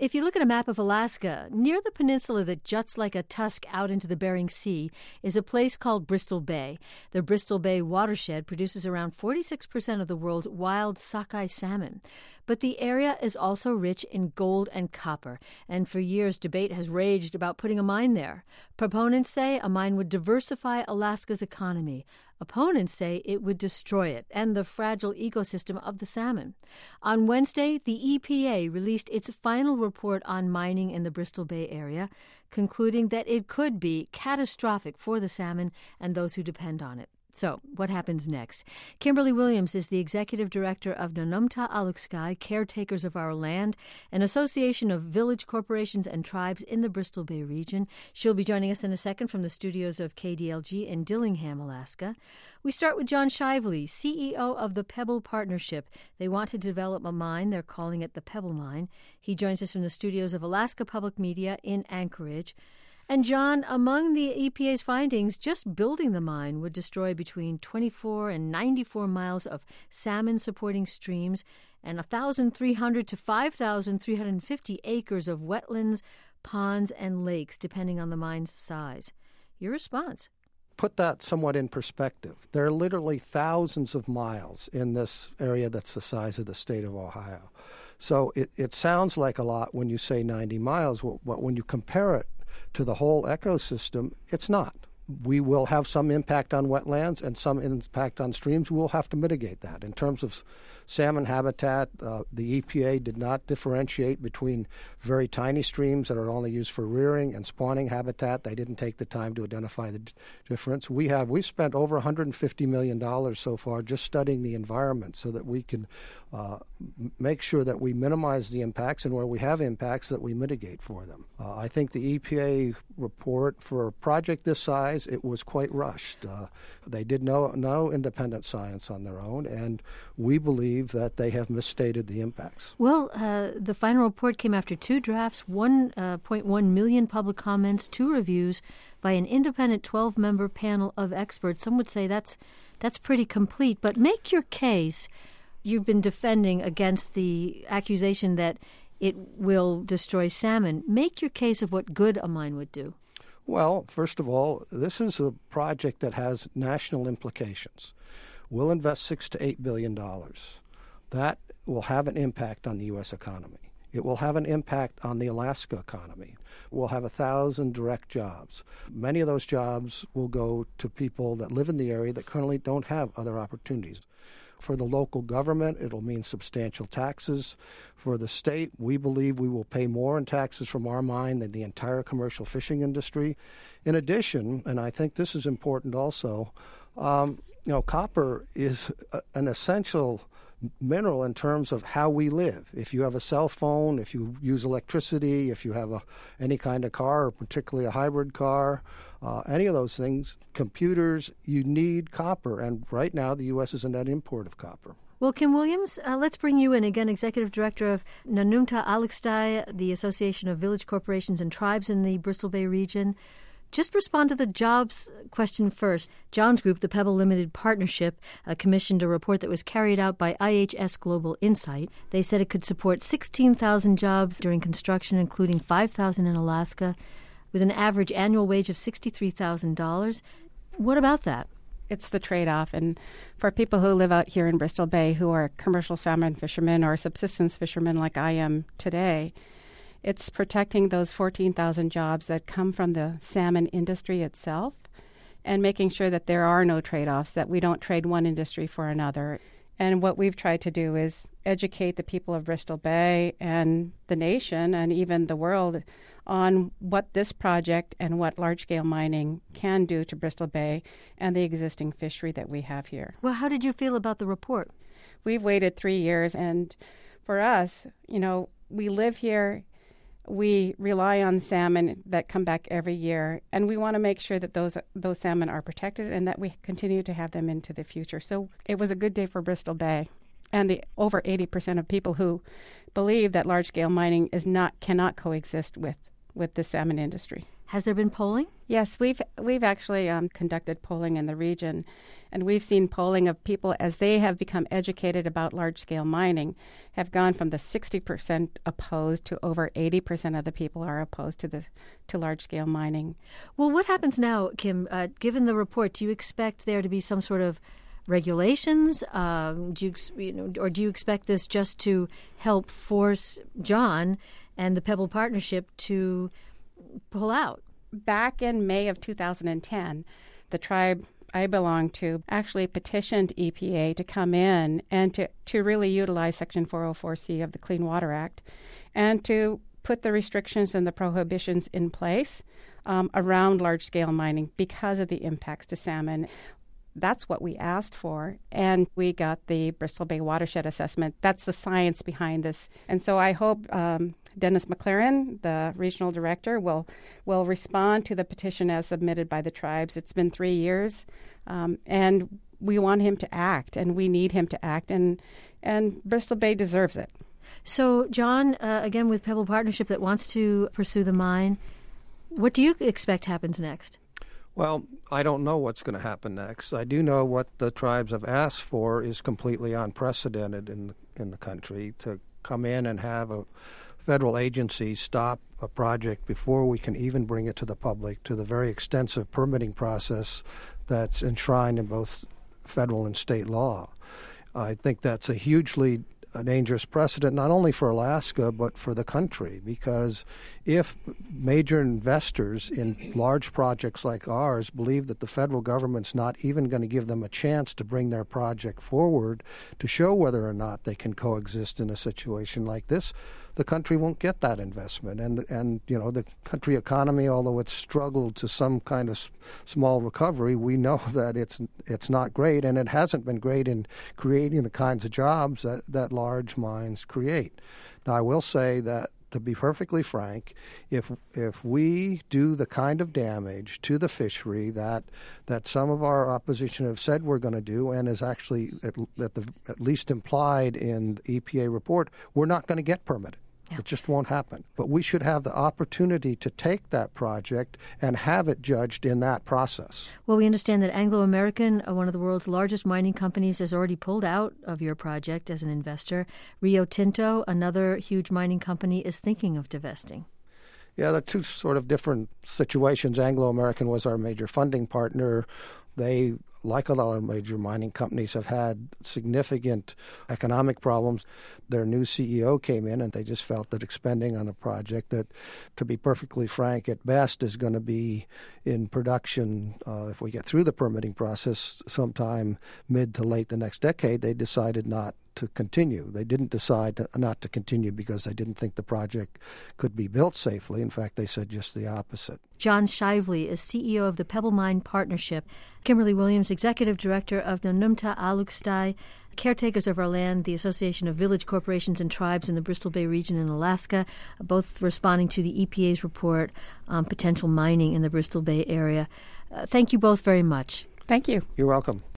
If you look at a map of Alaska, near the peninsula that juts like a tusk out into the Bering Sea is a place called Bristol Bay. The Bristol Bay watershed produces around 46% of the world's wild sockeye salmon. But the area is also rich in gold and copper, and for years debate has raged about putting a mine there. Proponents say a mine would diversify Alaska's economy. Opponents say it would destroy it and the fragile ecosystem of the salmon. On Wednesday, the EPA released its final report on mining in the Bristol Bay area, concluding that it could be catastrophic for the salmon and those who depend on it. So, what happens next? Kimberly Williams is the executive director of Nanumta Alukskay, Caretakers of Our Land, an association of village corporations and tribes in the Bristol Bay region. She'll be joining us in a second from the studios of KDLG in Dillingham, Alaska. We start with John Shively, CEO of the Pebble Partnership. They want to develop a mine. They're calling it the Pebble Mine. He joins us from the studios of Alaska Public Media in Anchorage. And John, among the EPA's findings, just building the mine would destroy between 24 and 94 miles of salmon-supporting streams and 1,300 to 5,350 acres of wetlands, ponds, and lakes, depending on the mine's size. Your response? Put that somewhat in perspective. There are literally thousands of miles in this area that's the size of the state of Ohio. So it sounds like a lot when you say 90 miles, but when you compare it to the whole ecosystem, it's not. We will have some impact on wetlands and some impact on streams. We'll have to mitigate that. In terms of salmon habitat, the EPA did not differentiate between very tiny streams that are only used for rearing and spawning habitat. They didn't take the time to identify the difference. We've spent over $150 million so far just studying the environment so that we can make sure that we minimize the impacts, and where we have impacts that we mitigate for them. I think the EPA report for a project this size, it was quite rushed. They did no independent science on their own, and we believe that they have misstated the impacts. Well, the final report came after 2 drafts, 1.1 million public comments, 2 reviews by an independent 12-member panel of experts. Some would say that's pretty complete, but make your case. You've been defending against the accusation that it will destroy salmon. Make your case of what good a mine would do. Well, first of all, this is a project that has national implications. We'll invest $6 to $8 billion. That will have an impact on the U.S. economy. It will have an impact on the Alaska economy. We'll have 1,000 direct jobs. Many of those jobs will go to people that live in the area that currently don't have other opportunities. For the local government, it'll mean substantial taxes. For the state, we believe we will pay more in taxes from our mine than the entire commercial fishing industry. In addition, and I think this is important also, copper is an essential mineral in terms of how we live. If you have a cell phone, if you use electricity, if you have any kind of car, or particularly a hybrid car, any of those things, computers, you need copper. And right now, the U.S. is a net import of copper. Well, Kim Williams, let's bring you in again, Executive Director of Nanumta Alukskay, the Association of Village Corporations and Tribes in the Bristol Bay region. Just respond to the jobs question first. John's group, the Pebble Limited Partnership, commissioned a report that was carried out by IHS Global Insight. They said it could support 16,000 jobs during construction, including 5,000 in Alaska, with an average annual wage of $63,000. What about that? It's the trade-off. And for people who live out here in Bristol Bay who are commercial salmon fishermen or subsistence fishermen like I am today, it's protecting those 14,000 jobs that come from the salmon industry itself and making sure that there are no trade-offs, that we don't trade one industry for another. And what we've tried to do is educate the people of Bristol Bay and the nation and even the world on what this project and what large-scale mining can do to Bristol Bay and the existing fishery that we have here. Well, how did you feel about the report? We've waited 3 years, and for us, we live here. We rely on salmon that come back every year, and we want to make sure that those salmon are protected and that we continue to have them into the future. So it was a good day for Bristol Bay and the over 80% of people who believe that large-scale mining cannot coexist with the salmon industry. Has there been polling? Yes, we've actually conducted polling in the region, and we've seen polling of people as they have become educated about large-scale mining have gone from the 60% opposed to over 80% of the people are opposed to large-scale mining. Well, what happens now, Kim? Given the report, do you expect there to be some sort of regulations? Do you expect this just to help force John and the Pebble Partnership to pull out? Back in May of 2010, the tribe I belong to actually petitioned EPA to come in and to really utilize Section 404C of the Clean Water Act and to put the restrictions and the prohibitions in place around large-scale mining because of the impacts to salmon. That's what we asked for, and we got the Bristol Bay Watershed Assessment. That's the science behind this. And so I hope Dennis McLaren, the regional director, will respond to the petition as submitted by the tribes. It's been 3 years, and we want him to act, and we need him to act, and Bristol Bay deserves it. So, John, again, with Pebble Partnership that wants to pursue the mine, what do you expect happens next? Well, I don't know what's going to happen next. I do know what the tribes have asked for is completely unprecedented in the country, to come in and have a federal agency stop a project before we can even bring it to the public, to the very extensive permitting process that's enshrined in both federal and state law. I think that's a hugely dangerous precedent, not only for Alaska, but for the country, because if major investors in large projects like ours believe that the federal government's not even going to give them a chance to bring their project forward to show whether or not they can coexist in a situation like this, the country won't get that investment. And you know, the country economy, although it's struggled to some kind of small recovery, we know that it's not great, and it hasn't been great in creating the kinds of jobs that large mines create. Now, I will say that, to be perfectly frank, if we do the kind of damage to the fishery that some of our opposition have said we're going to do, and is actually at least implied in the EPA report, we're not going to get permitted. Yeah. It just won't happen. But we should have the opportunity to take that project and have it judged in that process. Well, we understand that Anglo American, one of the world's largest mining companies, has already pulled out of your project as an investor. Rio Tinto, another huge mining company, is thinking of divesting. Yeah, they're two sort of different situations. Anglo American was our major funding partner. They, like a lot of major mining companies, have had significant economic problems. Their new CEO came in, and they just felt that expending on a project that, to be perfectly frank, at best is going to be in production, if we get through the permitting process, sometime mid to late the next decade, they decided not to continue. They didn't decide not to continue because they didn't think the project could be built safely. In fact, they said just the opposite. John Shively is CEO of the Pebble Mine Partnership. Kimberly Williams, Executive Director of Nunumta Alukstai, Caretakers of Our Land, the Association of Village Corporations and Tribes in the Bristol Bay region in Alaska, both responding to the EPA's report on potential mining in the Bristol Bay area. Thank you both very much. Thank you. You're welcome.